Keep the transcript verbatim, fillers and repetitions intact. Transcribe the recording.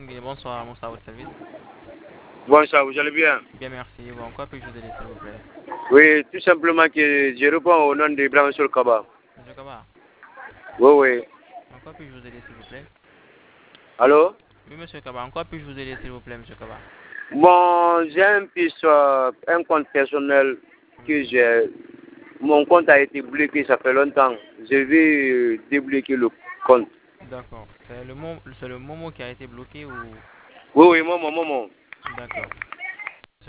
Oui, bonsoir, bonsoir à votre service. Bonsoir, vous allez bien? Bien, merci. Bon, quoi puis-je vous aider, s'il vous plaît? Oui, tout simplement que je réponds au nom d'Ibrahim Sol Kaba. Monsieur Kaba, Oui, oui. en quoi puis-je vous aider, s'il vous plaît? Allô? Oui, monsieur Kaba, en quoi puis-je vous aider, s'il vous plaît, monsieur Kaba? Bon, j'ai un petit, euh, un compte personnel que Mhm. j'ai. Mon compte a été bloqué, ça fait longtemps. Je vais euh, débloquer le compte. D'accord. C'est le, mom- c'est le Momo qui a été bloqué ou... Oui, oui, maman, maman. D'accord.